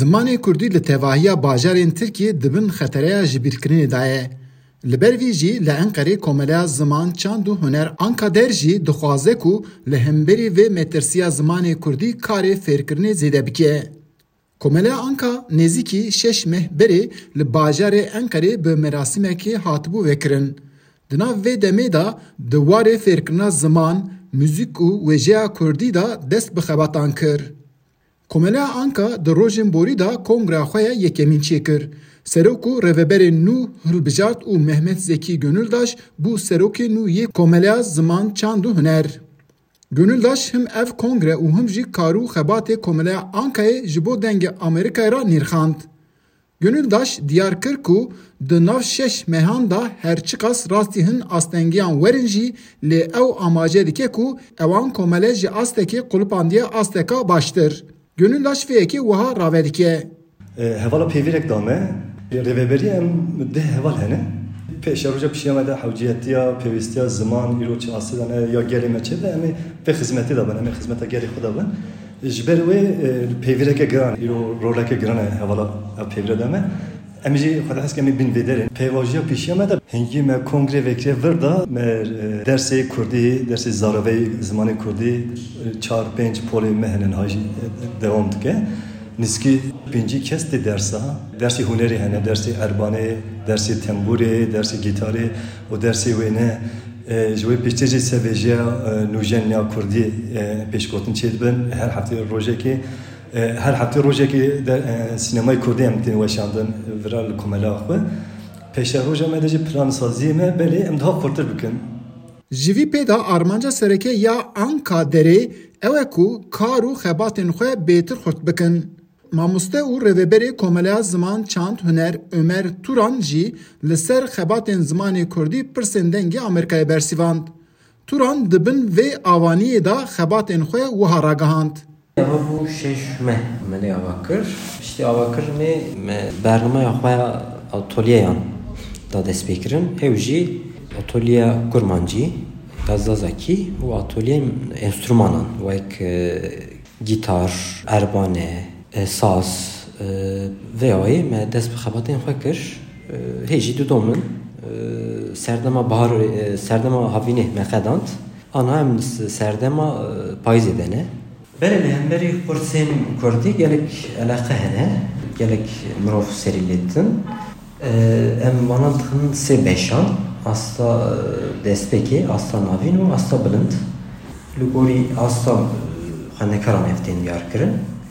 Zimanê Kurdî li tevahiya bajarên Tirkiye dibin xetereya ji bîrkirinê de ye. Li ber vî jî li Enqerê Komeleya Ziman, Çand û Huner Ankader jî dixwaze ku li hemberî vê metirsiya zimanê Kurdî karê fêrkirinê zêde bike. Komeleya Anka nêzîkî 6 meh berê li bajarê Enqerê bi merasimekê hatibû vekirin. Di nav vê demê de di warê fêrkirina ziman, müzik û wêjeya Kurdî de dest bi xebatan kir. Komeleya Anka di rojên borî de kongreya xwe ya yekemîn çêkir. Serok û rêveberên nû hilbijart û Mehmet Zekî Gönüldaş bû serokê nû yê Komeleya Ziman, Çand û Huner. Gönüldaş him ev kongre û him jî karû xebatê Komeleya Ankayê ji bo dengê Amerîkayê ra nîrxand. Gönüldaş diyar kir ku di nav 6 mehan da her çi qas rastî hin astengiyan werin jî lê ew amaje dike ku ewan komele ji astekê qulupandiya asteka baştir. Gönüldaş vêyekê wiha rave dike. Hevala pêvîrek dame, rêveberî em dê heval hene. Pêşeroja pişiyame de hewciyetiya, pêwîstiya ziman, îroçi asî dane ya gelê me çê de em ê vê xizmetê de bin, em ê xizmeta gelê xwe de bin. Ji ber wê pêvîreke giran, îro roleke giran e hevala ev pêvîre deme. Em jî xwe hez em ê bin vê derê. Pêvajiya pêşiyame de hingî me kongre vekirê vir da me dersê Kurdî, dersê zaraveyî zimanê Kurdî 4-5 polê me hene hajî devam dike. Niskî pêncî kes tê dersa, dersê hunerê hene, dersê erbanê, dersê temburê, dersê gîtarê û dersê wê ne ji wê pêştêjê sevêjiya nûjeniya Kurdî pêşgotin çê dibin. Her heftê rojekê her heftê rojekê sînemayê Kurdî em tên weşandin vira li komeleya xwe. Pêşe roja me de jî plansaziyê me belê em daha xurtir bikin. Ji vî pê de armanca sereke ya Ankaderê ew e ku kar û xebatên xwe bêtir xurt bikin. Mamoste û rêveberê Komeleya Ziman, Çand, Huner Ömer Turan jî li ser xebatên zimanê Kurdî pirsên dengê Amerîkayê bersîvand. Turan dibin vê avaniyê de xebatên xwe wiha ragihand. Eva bû 6 meh me lê ava kir. Piştî ava kirinê me bernameya xwe ya atolyeyan da dest pê kirin. Ew jî atolyeya kurmancî ya zazakî û atolyeyên enstrûmanan wek gîtar, erbane, saz vê wayê me dest bi xebatên xwe kir. Hê jî didomin serdema bahar serdema havînê me xedand. Ana em serdema payîzê de ne. Berê li hemberî kursên Kurdî gelek eleqe hene, gelek mirov serîlêtin. Em vanan dixin sê beşan, asta destpêkê, asta navîn û asta bilind. Li gorî asta xwendekaran ev tên diyar kirin.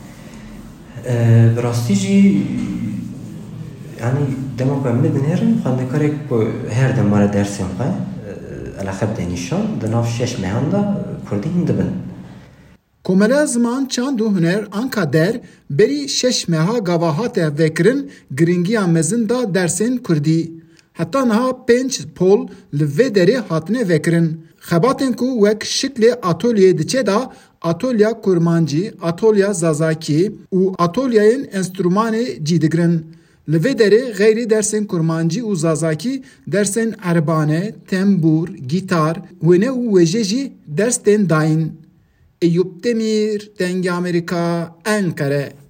Bi rastî jî yani dema ku em nebinêrin xwendekarek ku her demare dersên xwe eleqe bide nîşan di nav 6 mehan da Kurdî hin dibin. Komeleya Ziman, Çand û Huner Ankader berî 6 meha gava hate vekirin giringiya mezin da dersên Kurdî. Heta niha 5 pol li vê derê hatine vekirin. Xebatên ku wek şiklê atölyeyê diçe da atolya kurmancî, atolya zazakî û atolyayên enstrûmanê cî digirin. Li vê derê xeyrî dersên kurmancî û zazakî, dersên erbane, tembûr, gîtar, wêne û wêje jî ders tên dayîn. Eyüp Demir, Dengê Amerika, Ankara.